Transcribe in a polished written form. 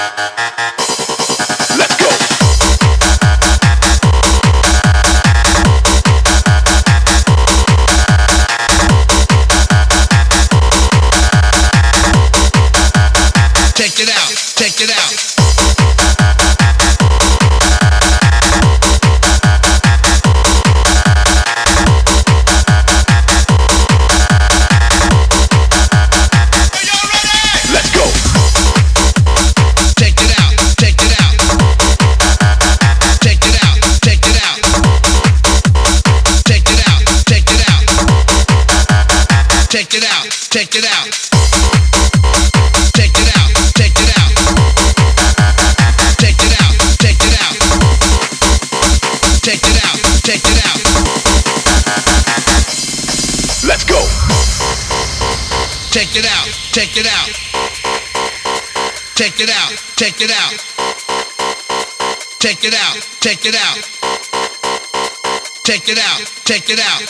Let's go. Take it out, take it out. Let's go. Take it out, take it out. Take it out, take it out. Take it out, take it out. Take it out, take it out. Take it out, take it out. Take it out, take it out. Take it out, take it out. Let's go. Take it out, take it out. Take it out, take it out. Take it out, take it out. Take it out, take it out.